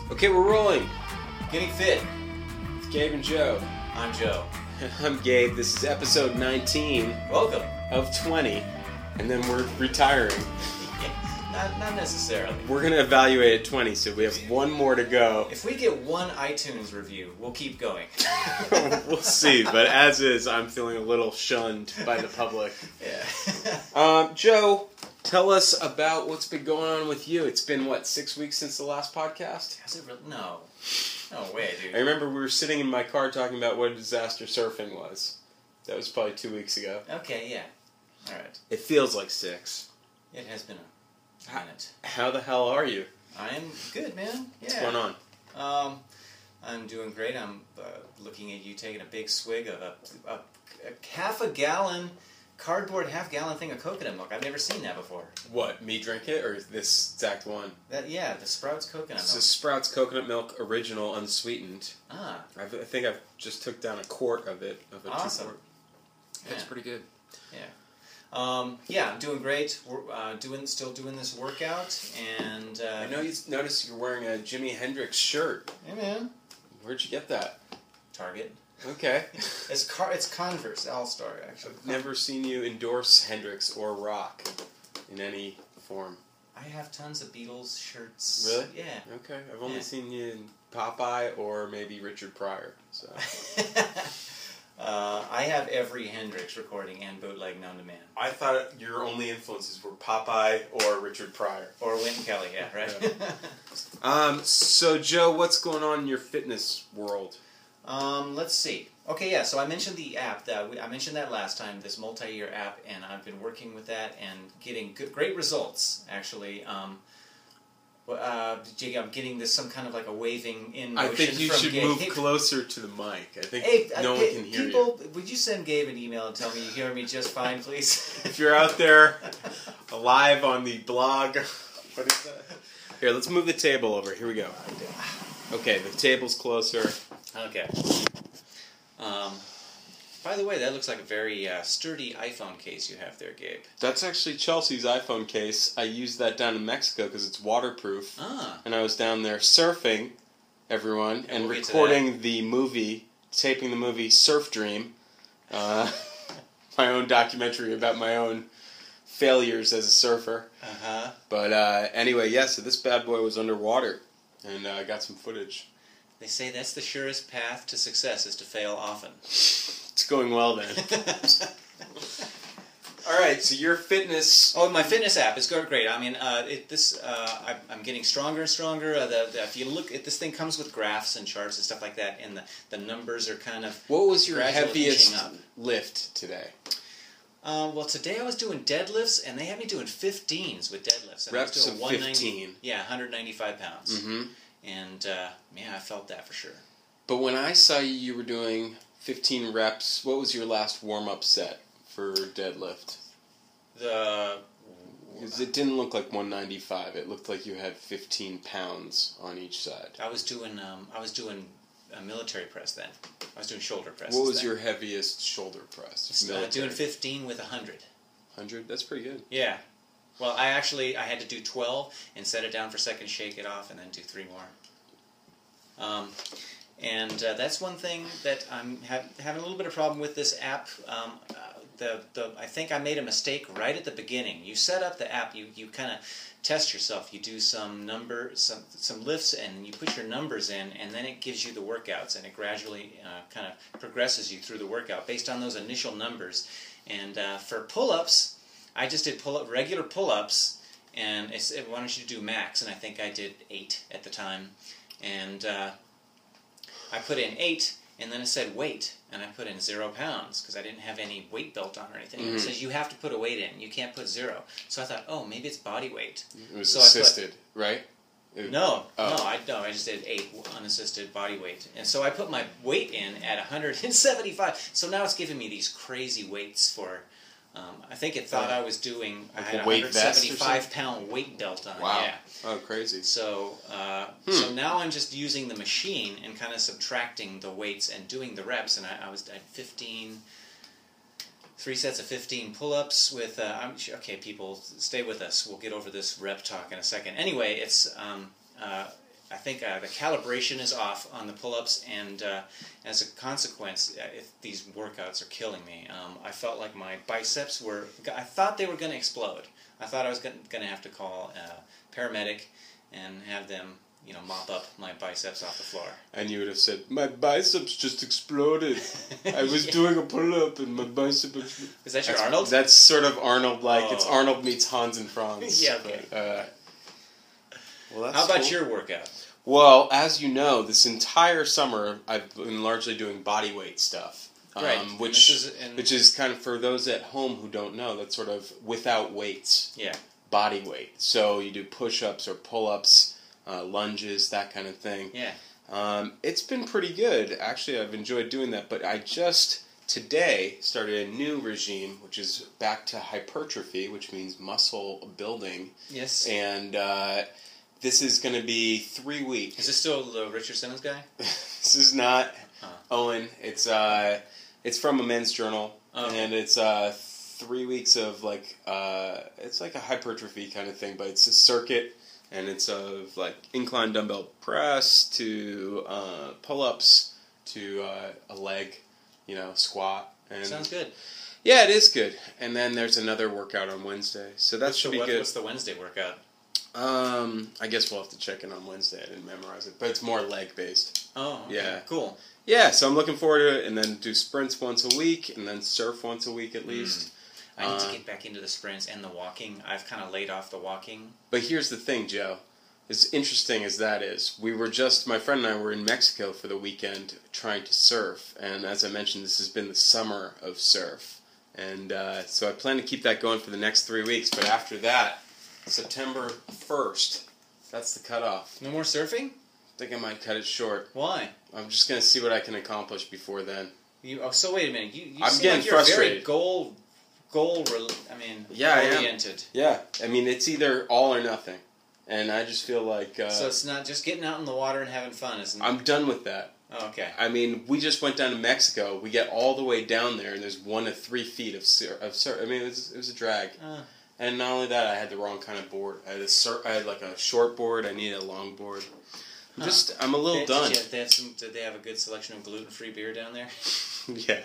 Okay, we're rolling. Getting fit. It's Gabe and Joe. I'm Joe. I'm Gabe. This is episode 19 Welcome. of 20, and then we're retiring. Not necessarily. We're going to evaluate at 20, so we have one more to go. If we get one iTunes review, we'll keep going. We'll see, but as is, I'm feeling a little shunned by the public. Yeah. Joe, tell us about what's been going on with you. It's been, 6 weeks since the last podcast? Has it really? No. No way, dude. I remember we were sitting in my car talking about what disaster surfing was. That was probably 2 weeks ago. Okay, yeah. All right. It feels like 6. It has been a minute. How the hell are you? I'm good, man. Yeah. What's going on? I'm doing great. I'm looking at you taking a big swig of a half a gallon, cardboard half-gallon thing of coconut milk. I've never seen that before. What, me drink it, or this exact one? The Sprouts coconut It's milk. a Sprouts coconut milk original, unsweetened. Ah. I think I've just took down a quart of it, of a Awesome. 2-quart. That's pretty good. Yeah. I'm doing great. We're still doing this workout, and I know you noticed you're wearing a Jimi Hendrix shirt. Hey, man. Where'd you get that? Target. Okay. It's Converse All-Star, actually. I've never seen you endorse Hendrix or rock in any form. I have tons of Beatles shirts. Really? Yeah. Okay. I've only seen you in Popeye or maybe Richard Pryor. So. I have every Hendrix recording and bootleg known to man. I thought your only influences were Popeye or Richard Pryor. Or Wynton Kelly, yeah, right? So, Joe, what's going on in your fitness world? Let's see. Okay, yeah, so I mentioned the app. I mentioned that last time, this multi-year app, and I've been working with that and getting great results, actually. I'm getting this some kind of like a waving in motion. I think you from should Gabe. move closer to the mic. I think no one can hear you. Would you send Gabe an email and tell me you hear me just fine, please? If you're out there, live on the blog, what is that? Here, let's move the table over. Here we go. Okay, the table's closer. Okay. By the way, that looks like a very sturdy iPhone case you have there, Gabe. That's actually Chelsea's iPhone case. I used that down in Mexico because it's waterproof. Ah. And I was down there surfing, everyone, and we'll recording the movie, taping the movie Surf Dream. My own documentary about my own failures as a surfer. Uh-huh. But anyway, so this bad boy was underwater, and I got some footage. They say that's the surest path to success is to fail often. It's going well then. All right, so your fitness. Oh, my fitness app is going great. I mean, I'm getting stronger and stronger. If you look at this thing, comes with graphs and charts and stuff like that, and the numbers are kind of. What was your gradually heaviest inching up. lift today? Well, today I was doing deadlifts, and they had me doing 15s with deadlifts. And Reps I was of doing 15. Yeah, 195 pounds. Mm-hmm. And I felt that for sure. But when I saw you, you were doing 15 reps. What was your last warm-up set for deadlift? Because it didn't look like 195. It looked like you had 15 pounds on each side. I was doing a military press then. I was doing shoulder presses. What was then. your heaviest shoulder press? Doing 15 with 100. 100? That's pretty good. Yeah. Well, I had to do 12 and set it down for a second, shake it off, and then do 3 more. And that's one thing that I'm having a little bit of problem with this app. I think I made a mistake right at the beginning. You set up the app, you kind of test yourself. You do some lifts, and you put your numbers in, and then it gives you the workouts, and it gradually kind of progresses you through the workout based on those initial numbers. And for pull-ups, I just did regular pull-ups, and it said, why don't you do max? And I think I did 8 at the time. And I put in 8, and then it said weight, and I put in 0 pounds, because I didn't have any weight belt on or anything. Mm-hmm. It says you have to put a weight in. You can't put 0. So I thought, oh, maybe it's body weight. It was assisted, right? No, I just did 8 unassisted body weight. And so I put my weight in at 175. So now it's giving me these crazy weights for... I think it thought I was doing... I had a 175-pound weight belt on. Wow. Yeah. Oh, crazy. So so now I'm just using the machine and kind of subtracting the weights and doing the reps. And I was at 15... 3 sets of 15 pull-ups with... okay, people, stay with us. We'll get over this rep talk in a second. Anyway, it's... I think the calibration is off on the pull-ups, and as a consequence, these workouts are killing me. I felt like my biceps were. I thought they were going to explode. I thought I was going to have to call a paramedic and have them, mop up my biceps off the floor. And you would have said, "My biceps just exploded. I was doing a pull-up and my bicep exploded." Is that your Arnold? That's sort of Arnold-like. Oh. It's Arnold meets Hans and Franz. Yeah, okay. But, well, that's How about cool. your workout? Well, as you know, this entire summer I've been largely doing body weight stuff. Right. Which is kind of, for those at home who don't know, that's sort of without weights. Yeah. Body weight. So you do push-ups or pull-ups, lunges, that kind of thing. Yeah. It's been pretty good. Actually, I've enjoyed doing that. But I just today started a new regime, which is back to hypertrophy, which means muscle building. Yes. And this is going to be 3 weeks. Is this still the Richard Simmons guy? This is not Owen. It's from a men's journal, and it's 3 weeks of it's like a hypertrophy kind of thing, but it's a circuit, and it's of like incline dumbbell press to pull-ups to a leg, squat. And sounds good. Yeah, it is good. And then there's another workout on Wednesday, so that should be good. What's the Wednesday workout? I guess we'll have to check in on Wednesday. I didn't memorize it, but it's more leg based. Oh, okay. Yeah. Cool. Yeah, so I'm looking forward to it, and then do sprints once a week, and then surf once a week at least. I need to get back into the sprints and the walking. I've kind of laid off the walking. But here's the thing, Joe. As interesting as that is, my friend and I were in Mexico for the weekend trying to surf, and as I mentioned, this has been the summer of surf. And so I plan to keep that going for the next 3 weeks, but after that, September 1st, that's the cutoff. No more surfing? I think I might cut it short. Why? I'm just going to see what I can accomplish before then. So wait a minute. You I'm seem getting like you're frustrated. Very oriented. Yeah, I mean, it's either all or nothing. And I just feel like... so it's not just getting out in the water and having fun, isn't it? I'm done with that. Oh, okay. I mean, we just went down to Mexico. We get all the way down there, and there's 1 to 3 feet of surf. I mean, it was a drag. And not only that, I had the wrong kind of board. I had like a short board. I needed a long board. I'm a little done. Did they have a good selection of gluten-free beer down there? Yeah.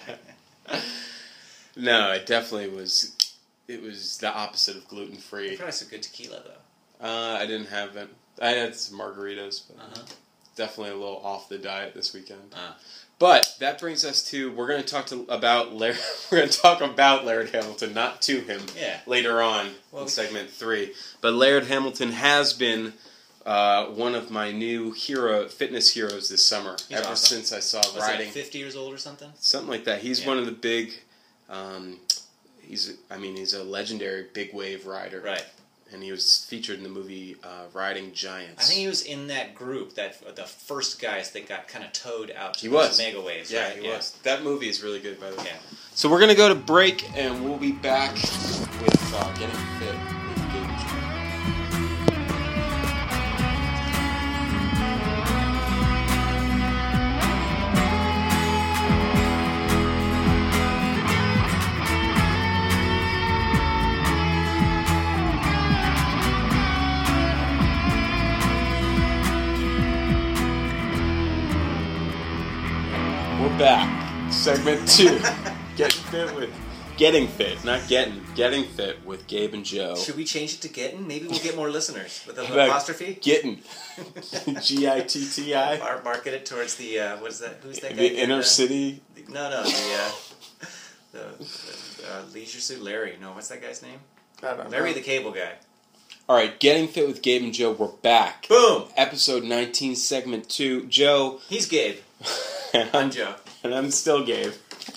No, it definitely was. It was the opposite of gluten-free. Probably some good tequila, though. I didn't have it. I had some margaritas, but definitely a little off the diet this weekend. But that brings us to we're going to talk about Laird Hamilton, not to him. Later on in segment 3. But Laird Hamilton has been one of my new fitness heroes this summer. He's ever awesome. since I saw Was riding. he 50 years old or something? Something like that. He's one of the big. He's a legendary big wave rider. Right. And he was featured in the movie Riding Giants. I think he was in that group, the first guys that got kind of towed out to those mega waves. Yeah, right? he was. That movie is really good, by the way. Yeah. So we're going to go to break, and we'll be back with Getting Fit with Gabe and Joe. We're back. Segment 2. Getting fit with Gabe and Joe. Should we change it to getting? Maybe we'll get more listeners with an How about apostrophe. Getting. G-I-T-T-I. Market it towards the what is that? Who's that guy? The inner city. No, the Leisure Suit Larry. No, what's that guy's name? I don't Larry know. the Cable Guy. All right, Getting Fit with Gabe and Joe. We're back. Boom. Episode 19, segment 2. Joe. He's Gabe. I'm Joe. And I'm still Gabe.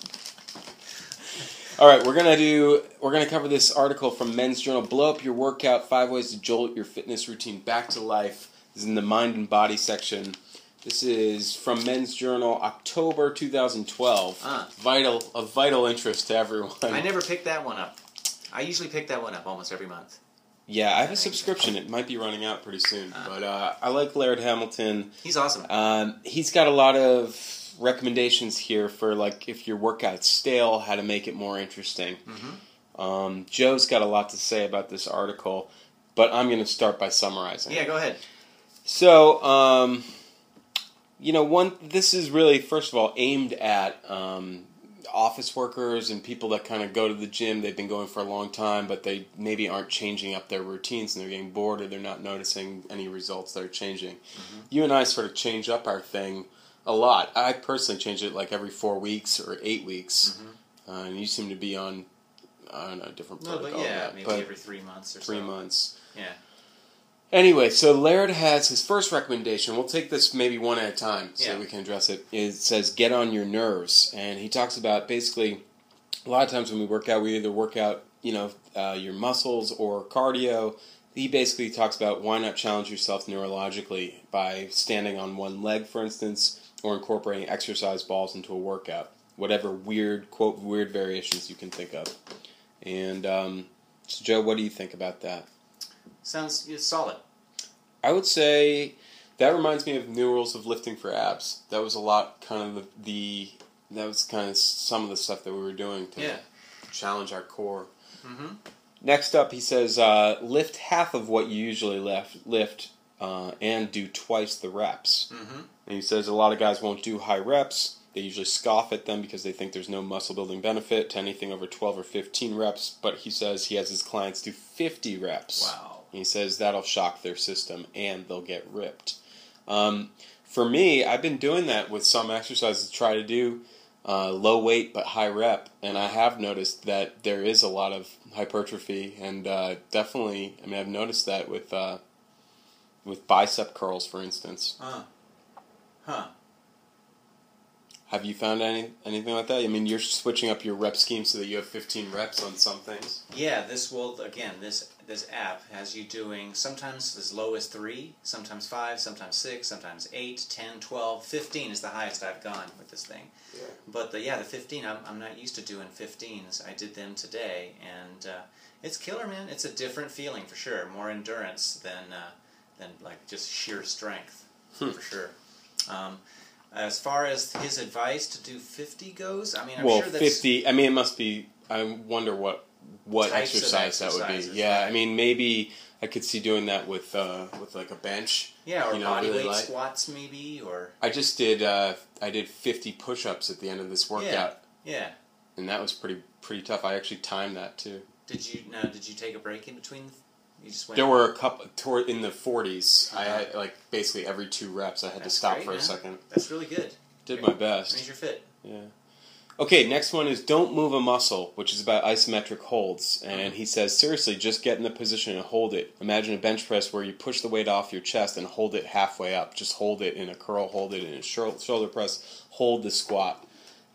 All right, we're gonna cover this article from Men's Journal. Blow up your workout: 5 ways to jolt your fitness routine back to life. This is in the mind and body section. This is from Men's Journal, October 2012. Of vital interest to everyone. I never picked that one up. I usually pick that one up almost every month. Yeah, I have a subscription. It might be running out pretty soon. But I like Laird Hamilton. He's awesome. He's got a lot of recommendations here for, like, if your workout's stale, how to make it more interesting. Mm-hmm. Joe's got a lot to say about this article, but I'm going to start by summarizing. Yeah, go ahead. So, this is really, first of all, aimed at office workers and people that kind of go to the gym. They've been going for a long time, but they maybe aren't changing up their routines, and they're getting bored, or they're not noticing any results that are changing. Mm-hmm. You and I sort of change up our thing a lot. I personally change it like every 4 weeks or 8 weeks, and you seem to be on a different protocol. But maybe every 3 months or so. 3 months. Yeah. Anyway, so Laird has his first recommendation. We'll take this maybe one at a time so we can address it. It says, get on your nerves. And he talks about basically, a lot of times when we work out, we either work out, your muscles or cardio. He basically talks about why not challenge yourself neurologically by standing on one leg, for instance, or incorporating exercise balls into a workout. Whatever weird, quote, weird variations you can think of. And, so Joe, what do you think about that? Sounds solid. I would say that reminds me of New Rules of Lifting for Abs. That was a lot kind of that was kind of some of the stuff that we were doing to challenge our core. Mm-hmm. Next up, he says, lift half of what you usually lift and do twice the reps. Mm-hmm. And he says a lot of guys won't do high reps. They usually scoff at them because they think there's no muscle building benefit to anything over 12 or 15 reps. But he says he has his clients do 50 reps. Wow. He says that'll shock their system and they'll get ripped. For me, I've been doing that with some exercises to try to do low weight but high rep, and I have noticed that there is a lot of hypertrophy, and definitely, I've noticed that with bicep curls, for instance. Have you found anything like that? You're switching up your rep scheme so that you have 15 reps on some things? Yeah, this app has you doing sometimes as low as 3, sometimes 5, sometimes 6, sometimes 8, 10, 12, 15 is the highest I've gone with this thing. Yeah. But the 15, I'm not used to doing 15s. I did them today, and it's killer, man. It's a different feeling for sure. More endurance than like just sheer strength, for sure. As far as his advice to do 50 goes, I'm sure that's... 50, it must be... I wonder what exercise that would be. Yeah, right. Maybe I could see doing that with like a bench. Yeah, or bodyweight squats maybe, or... I just did, I did 50 push-ups at the end of this workout. Yeah. And that was pretty tough. I actually timed that, too. Did you take a break in between? You just went... There were a couple, in the 40s, I had, basically every 2 reps, I had to stop for a second. That's really good. Did my best. That means you're fit. Yeah. Okay, next one is don't move a muscle, which is about isometric holds. And he says, seriously, just get in the position and hold it. Imagine a bench press where you push the weight off your chest and hold it halfway up. Just hold it in a curl, hold it in a shoulder press, hold the squat.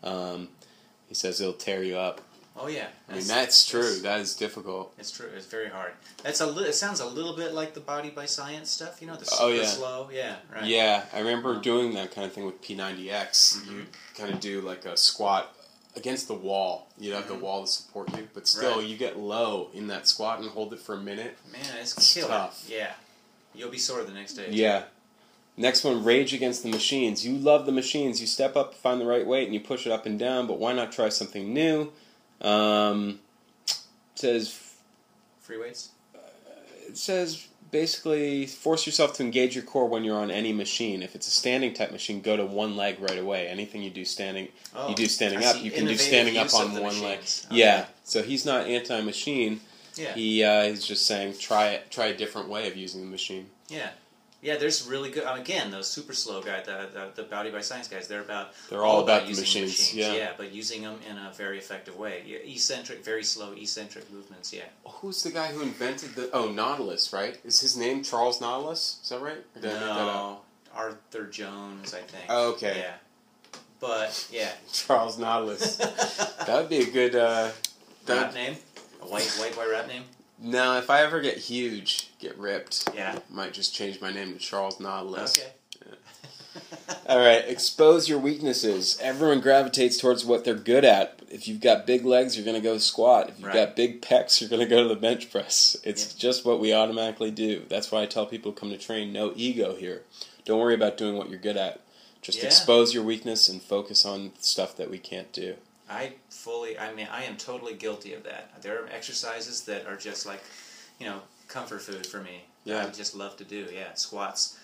He says it'll tear you up. Oh, yeah. That's true. That is difficult. It's true. It's very hard. It sounds a little bit like the Body by Science stuff, the super slow. Yeah, right. Yeah, I remember doing that kind of thing with P90X. Mm-hmm. You kind of do like a squat against the wall. You'd have the wall to support you, but still you get low in that squat and hold it for a minute. Man, it's killer. Tough. Yeah. You'll be sore the next day. Yeah. Next one, rage against the machines. You love the machines. You step up, find the right weight, and you push it up and down, but why not try something new? It says... Free weights? It says, basically, force yourself to engage your core when you're on any machine. If it's a standing type machine, go to one leg right away. Anything you do standing up. You can do standing up on one leg. Okay. Yeah, so he's not anti-machine. Yeah. He's just saying try a different way of using the machine. Yeah. Yeah, there's really good... Again, those super slow guys, the Body by Science guys, they're all about the using machines. Yeah, but using them in a very effective way. Very slow, eccentric movements, yeah. Who's the guy who invented Nautilus, right? Is his name Charles Nautilus? Is that right? No, Arthur Jones, I think. Oh, okay. Yeah. But, yeah. Charles Nautilus. That would be a good... rap name? A white rap name? No, if I ever get huge, get ripped, I might just change my name to Charles Nautilus. Okay. Yeah. All right, expose your weaknesses. Everyone gravitates towards what they're good at. If you've got big legs, you're going to go squat. If you've got big pecs, you're going to go to the bench press. It's just what we automatically do. That's why I tell people to come to train. No ego here. Don't worry about doing what you're good at. Just expose your weakness and focus on stuff that we can't do. I am totally guilty of that. There are exercises that are just like, comfort food for me. Yeah. I just love to do, squats.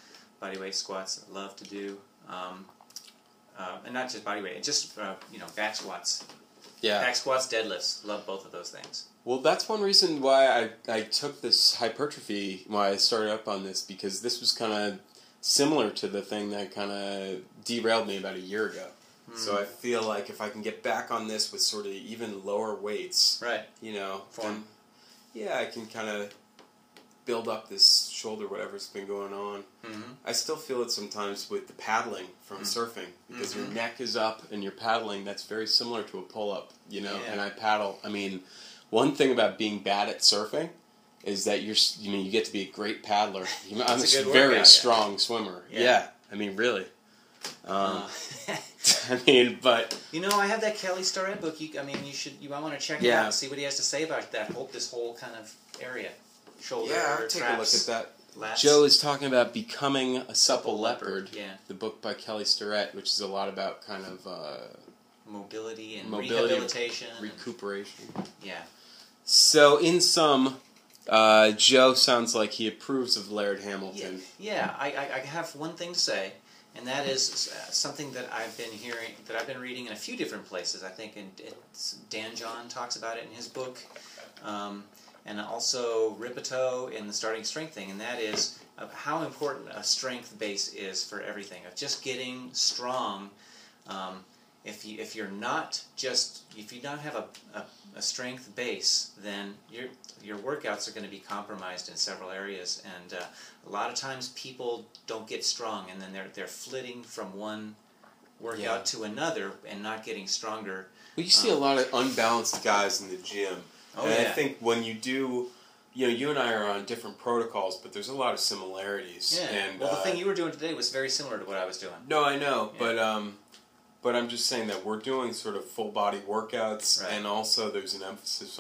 bodyweight squats. I love to do, and not just bodyweight, just back squats. Yeah. Back squats, deadlifts. Love both of those things. Well, that's one reason why I took this hypertrophy, why I started up on this, because this was kind of similar to the thing that kind of derailed me about a year ago. So I feel like if I can get back on this with sort of even lower weights, right? Then, I can kind of build up this shoulder, whatever's been going on. Mm-hmm. I still feel it sometimes with the paddling from surfing, because your neck is up and you're paddling. That's very similar to a pull-up, and I paddle. I mean, one thing about being bad at surfing is that you get to be a great paddler. I'm a very strong swimmer. Yeah. I mean, really. I mean, but I have that Kelly Starrett book. You might want to check it out and see what he has to say about this whole kind of area, shoulder. Yeah, I'll take a look at that. Lats. Joe is talking about Becoming a Supple Leopard. Yeah, the book by Kelly Starrett, which is a lot about kind of mobility and rehabilitation, recuperation. Yeah. So, in sum, Joe sounds like he approves of Laird Hamilton. Yeah, I have one thing to say. And that is something that I've been reading in a few different places. I think Dan John talks about it in his book, and also Rippetoe in the Starting Strength thing, and that is how important a strength base is for everything. Of just getting strong. If you don't have a strength base, then your workouts are going to be compromised in several areas, and a lot of times people don't get strong, and then they're flitting from one workout to another and not getting stronger. Well, you see a lot of unbalanced guys in the gym, I think when you do, you and I are on different protocols, but there's a lot of similarities. Yeah. And, the thing you were doing today was very similar to what I was doing. No, I know, but I'm just saying that we're doing sort of full body workouts, and also there's an emphasis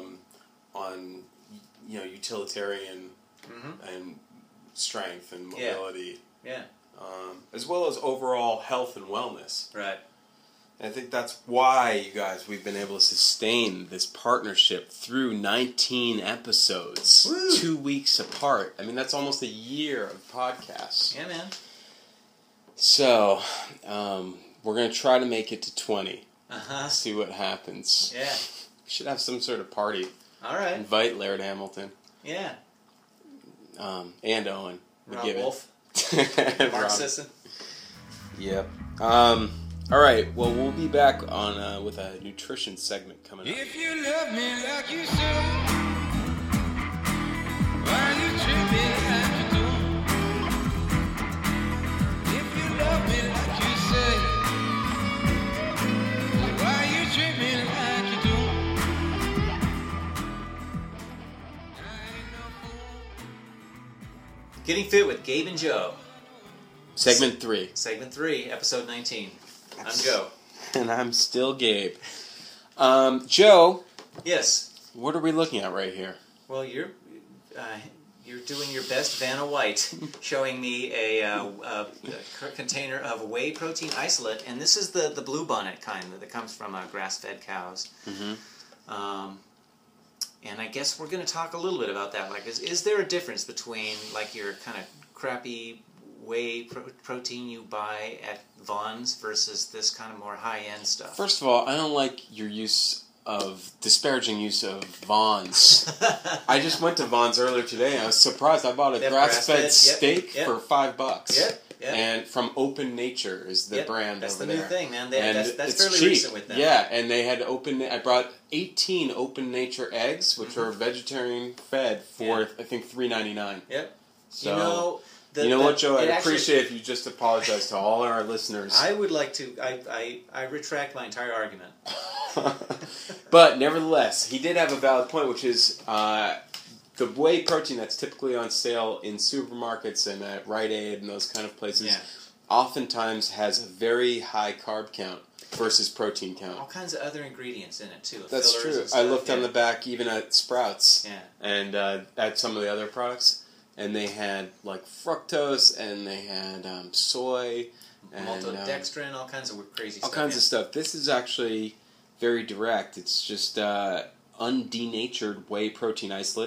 on utilitarian and strength and mobility. Yeah. As well as overall health and wellness. Right. And I think that's why, you guys, we've been able to sustain this partnership through 19 episodes, 2 weeks apart. I mean, that's almost a year of podcasts. Yeah, man. So, we're going to try to make it to 20. See what happens. Yeah. We should have some sort of party. All right. Invite Laird Hamilton. Yeah. And Owen. Rob Wolf. Mark Sisson. Yep. All right. Well, we'll be back on with a nutrition segment coming up. If you love me like you say, why you treat me like you do? If you love me like you say, why you treat me like you do? Getting Fit with Gabe and Joe. Segment 3. Segment 3, episode 19. I'm Joe. And I'm still Gabe. Joe. Yes. What are we looking at right here? Well, you're doing your best Vanna White, showing me a container of whey protein isolate, and this is the blue bonnet kind that comes from grass-fed cows. Mm-hmm. And I guess we're going to talk a little bit about that. Like, is there a difference between like your kind of crappy whey protein you buy at Vons versus this kind of more high-end stuff? First of all, I don't like your disparaging use of Vons. I just went to Vons earlier today and I was surprised. I bought a grass-fed steak for $5. Yep. And from Open Nature is the brand That's over the there. new thing, man. That's it's fairly cheap. recent with them. Yeah, and they had I brought 18 Open Nature eggs, which are vegetarian fed for I think $3.99. Yep. So you know what, Joe? I'd appreciate if you just apologize to all our listeners. I would like to. I retract my entire argument. But nevertheless, he did have a valid point, which is the whey protein that's typically on sale in supermarkets and at Rite Aid and those kind of places oftentimes has a very high carb count versus protein count. All kinds of other ingredients in it, too. That's true. I looked on the back even at Sprouts and at some of the other products, and they had like fructose and they had soy and maltodextrin, all kinds of crazy stuff. All kinds of stuff. This is actually very direct. It's just undenatured whey protein isolate.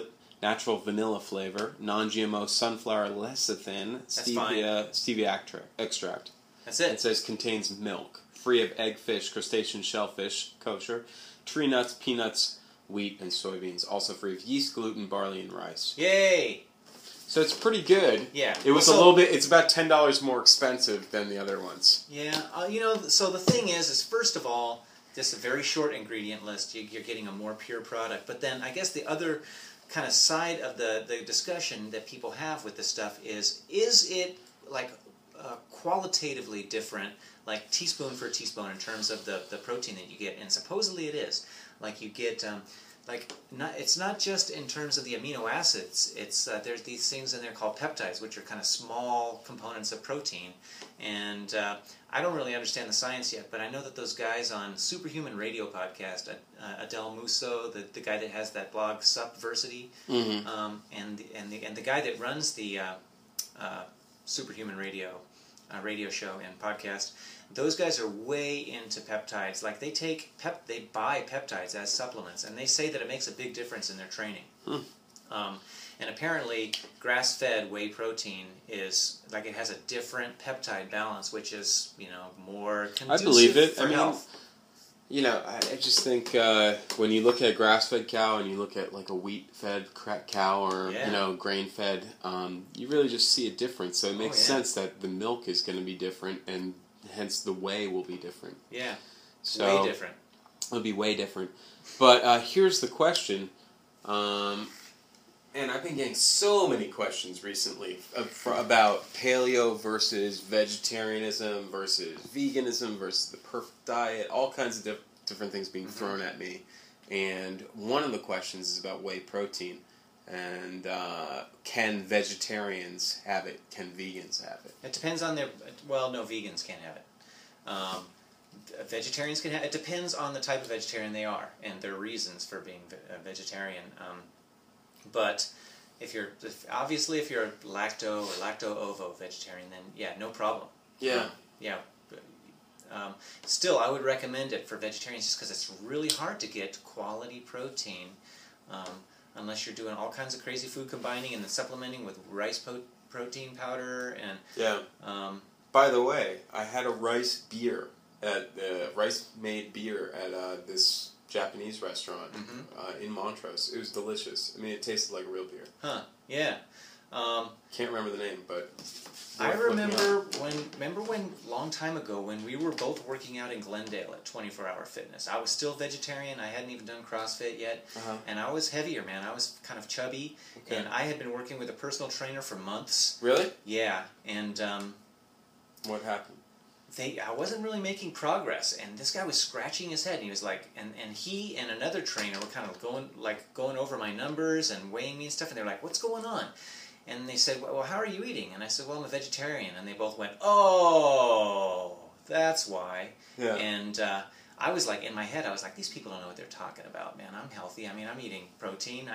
natural vanilla flavor, non-GMO sunflower lecithin, stevia extract. That's it. It says contains milk, free of egg, fish, crustacean, shellfish, kosher, tree nuts, peanuts, wheat, and soybeans. Also free of yeast, gluten, barley, and rice. Yay! So it's pretty good. Yeah. It was a little bit. It's about $10 more expensive than the other ones. Yeah. So the thing is first of all, just a very short ingredient list. You're getting a more pure product. But then I guess the other kind of side of the discussion that people have with this stuff is it like qualitatively different, like teaspoon for teaspoon in terms of the protein that you get? And supposedly it is. Like you get. It's not just in terms of the amino acids. It's there's these things in there called peptides, which are kind of small components of protein. And I don't really understand the science yet, but I know that those guys on Superhuman Radio podcast, Adele Musso, the guy that has that blog Subversity, and the guy that runs the Superhuman Radio show and podcast. Those guys are way into peptides. Like they buy peptides as supplements, and they say that it makes a big difference in their training. And apparently, grass-fed whey protein is like it has a different peptide balance, which is more conducive for health. I just think when you look at a grass-fed cow and you look at like a wheat-fed cow or grain-fed, you really just see a difference. So it makes sense that the milk is going to be different, and hence the whey will be different. Yeah, so way different. It'll be way different. But here's the question, and I've been getting so many questions recently about paleo versus vegetarianism versus veganism versus the perfect diet, all kinds of different things being thrown at me. And one of the questions is about whey protein. And can vegetarians have it? Can vegans have it? It depends on their... Well, no, vegans can't have it. Vegetarians can have it. It depends on the type of vegetarian they are and their reasons for being a vegetarian. But if you're a lacto or lacto-ovo vegetarian, then yeah, no problem. Yeah. Still, I would recommend it for vegetarians just because it's really hard to get quality protein unless you're doing all kinds of crazy food combining and then supplementing with rice protein powder and... Yeah. By the way, I had a rice made beer at this Japanese restaurant in Montrose. It was delicious. I mean, it tasted like a real beer. Huh. Yeah. Can't remember the name, but... I remember when long time ago when we were both working out in Glendale at 24 Hour Fitness. I was still vegetarian. I hadn't even done CrossFit yet. And I was heavier, man. I was kind of chubby. Okay. And I had been working with a personal trainer for months. Really? Yeah. And... what happened? I wasn't really making progress, and this guy was scratching his head, and he was like, and he and another trainer were kind of going over my numbers and weighing me and stuff, and they were like, what's going on? And they said, well, how are you eating? And I said, well, I'm a vegetarian, and they both went, oh, that's why. Yeah. And I was like, in my head, I was like, these people don't know what they're talking about, man. I'm healthy. I mean, I'm eating protein,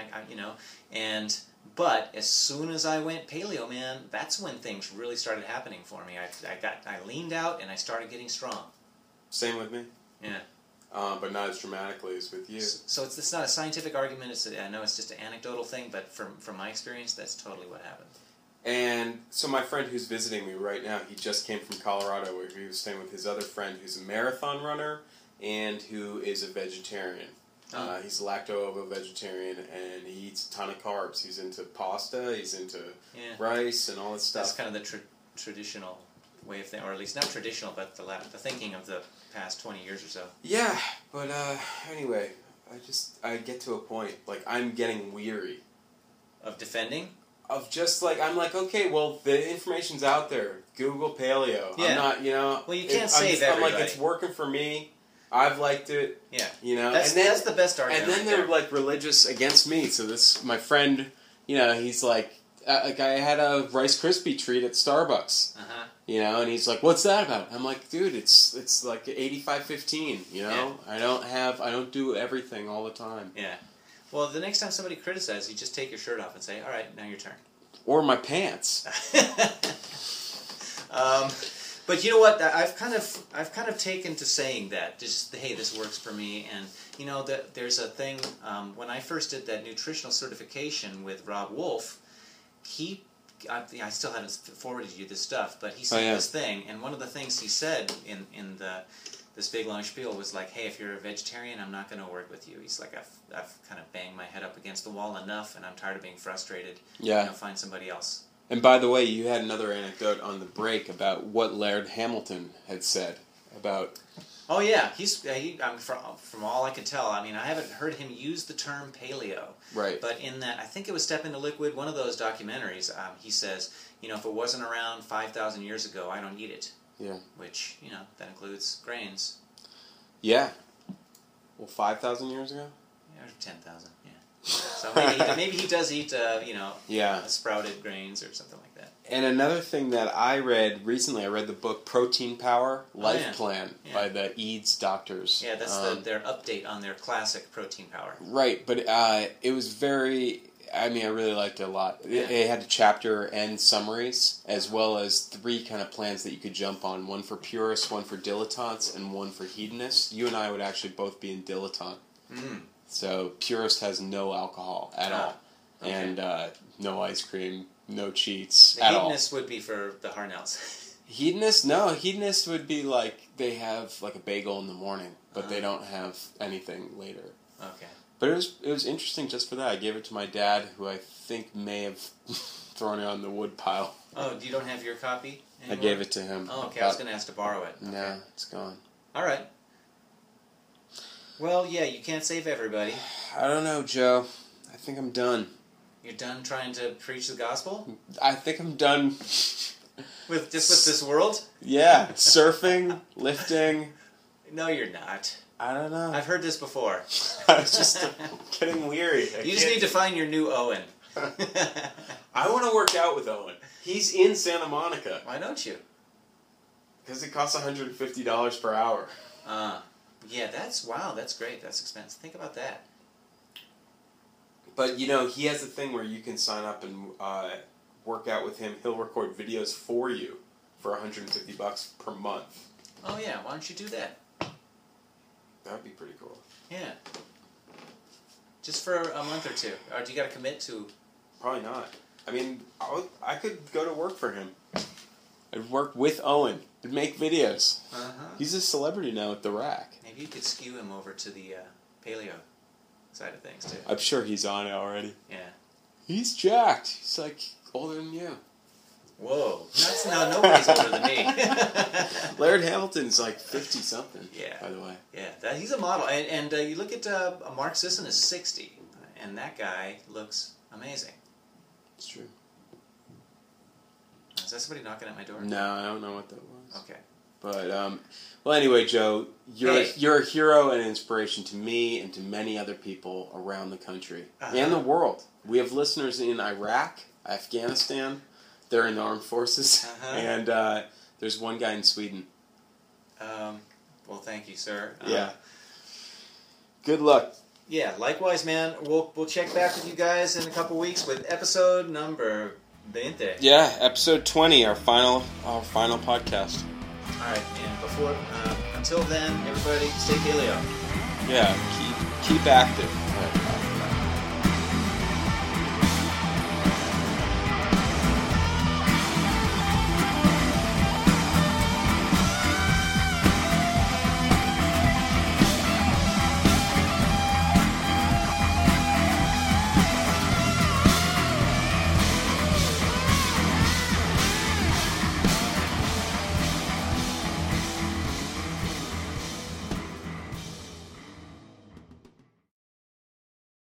But as soon as I went paleo, man, that's when things really started happening for me. I leaned out and I started getting strong. Same with me. Yeah. But not as dramatically as with you. So it's not a scientific argument. I know it's just an anecdotal thing, but from my experience, that's totally what happened. And so my friend who's visiting me right now, he just came from Colorado where he was staying with his other friend who's a marathon runner and who is a vegetarian. He's a lacto-ovo vegetarian, and he eats a ton of carbs. He's into pasta, he's into rice, and all this stuff. That's kind of the traditional way of thinking, or at least not traditional, but the thinking of the past 20 years or so. Yeah, but anyway, I get to a point, like, I'm getting weary. Of defending? Of just, like, I'm like, okay, well, the information's out there. Google paleo. Yeah. I'm not, Well, you can't save everybody. I'm like, it's working for me. I've liked it. Yeah. That's the best argument. And then they're like religious against me. So my friend, he's like I had a Rice Krispie treat at Starbucks. And he's like, "What's that about?" I'm like, "Dude, it's like 85-15, Yeah. I don't do everything all the time." Yeah. Well, the next time somebody criticizes you, just take your shirt off and say, "All right, now your turn." Or my pants. But you know what? I've kind of taken to saying that. Just, hey, this works for me. And you know that there's a thing. When I first did that nutritional certification with Rob Wolf, I still haven't forwarded you this stuff, but he said this thing, and one of the things he said in this big long spiel was like, hey, if you're a vegetarian, I'm not going to work with you. He's like, I've kind of banged my head up against the wall enough, and I'm tired of being frustrated. Yeah. Find somebody else. And by the way, you had another anecdote on the break about what Laird Hamilton had said about... Oh yeah, from all I can tell, I mean, I haven't heard him use the term paleo. Right. But in that, I think it was Step Into Liquid, one of those documentaries, he says, if it wasn't around 5,000 years ago, I don't eat it. Yeah. Which, that includes grains. Yeah. Well, 5,000 years ago? Yeah, or 10,000, yeah. So maybe he does eat, sprouted grains or something like that. And another thing that I read recently, I read the book Protein Power Life Plan by the Eads doctors. Yeah, that's their update on their classic Protein Power. Right, but it was very... I mean, I really liked it a lot. Yeah. It had chapter and summaries, as well as 3 kind of plans that you could jump on. One for purists, one for dilettantes, and one for hedonists. You and I would actually both be in dilettante. Mm. So purist has no alcohol at all. Okay. And no ice cream, no cheats at all. Hedonist would be for the Harnells. Hedonist? No, hedonist would be like they have like a bagel in the morning, but they don't have anything later. Okay. But it was interesting just for that. I gave it to my dad, who I think may have thrown it on the wood pile. Oh, you don't have your copy anymore? I gave it to him. Oh, okay. I was going to ask to borrow it. Okay. No, it's gone. All right. Well, yeah, you can't save everybody. I don't know, Joe. I think I'm done. You're done trying to preach the gospel? I think I'm done. With this world? Yeah. Surfing, lifting. No, you're not. I don't know. I've heard this before. I was just getting weary. You just need to find your new Owen. I want to work out with Owen. He's in Santa Monica. Why don't you? Because it costs $150 per hour. Yeah, that's great. That's expensive. Think about that. But, he has a thing where you can sign up and work out with him. He'll record videos for you for $150 per month. Oh, yeah. Why don't you do that? That'd be pretty cool. Yeah. Just for a month or two. Or do you got to commit to... Probably not. I mean, I could go to work for him. I'd work with Owen. I'd make videos. Uh-huh. He's a celebrity now at The Rack. Maybe you could skew him over to the paleo side of things, too. I'm sure he's on it already. Yeah. He's jacked. He's like older than you. Whoa. Nobody's older than me. Laird Hamilton's like 50-something, by the way. Yeah, he's a model. And you look at Mark Sisson is 60, and that guy looks amazing. It's true. Is that somebody knocking at my door? No, I don't know what that was. Okay. But, well, anyway, Joe, you're a hero and an inspiration to me and to many other people around the country and the world. We have listeners in Iraq, Afghanistan. They're in the armed forces. And there's one guy in Sweden. Well, thank you, sir. Yeah. Good luck. Yeah, likewise, man. We'll check back with you guys in a couple weeks with episode number 20. Yeah, episode 20, our final podcast. All right, and until then, everybody, stay paleo. Yeah, keep active. All right.